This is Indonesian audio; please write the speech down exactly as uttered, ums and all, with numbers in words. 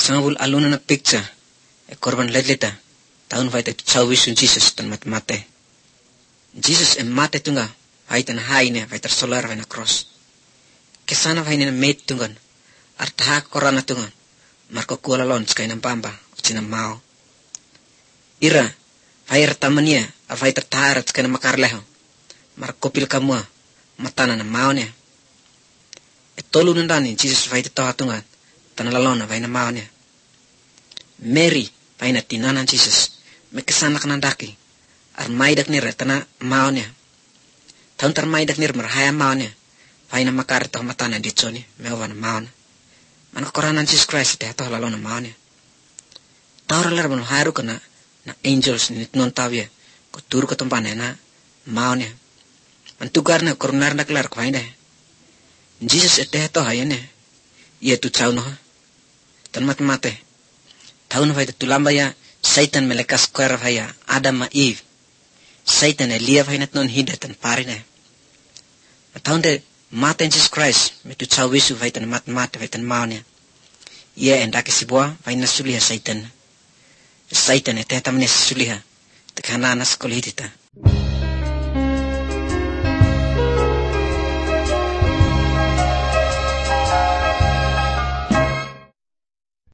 sangabul aluna na picture e korban ledleta taun vai te chawisun Jesus tan mat mate Jesus e mate tunga vai tan haine vai ter solar vai na cross kesana vai na met tungan artha korana tungan marko kuala lon skai na pamba ucina mau ira vai tamania vai ter tarat skai na makar leho marko pil kamua matana na mau ne e tolu nandani Jesus vai te tawa tungan tan lalona vai na mau ne Mary vai na tinanan Jesus me kesana kanandaki ar maidak nir tana mau ne taun tar maidak nir marhaya mau ne vai na makar to matana di choni me wan mau ne man koranan Jesus Christ te to lalona mau ne tawra lar bon haru kana na angels ni non tawye ko tur ko tompane na mau ne man tugar na korunar na klar ko inde Jesus ete to hayene ye tu chauno tan mat mate taun vai tulamba ya Satan melekas square vaya Adam ma Eve Satan elia vai nat non hidatan parine taun de mate Jesus Christ me tu chawisu vai tan mat mat vai tan maunya ye enda ke sibwa vai na suliha Satan Satan ete tamne suliha te kana nas kolhitita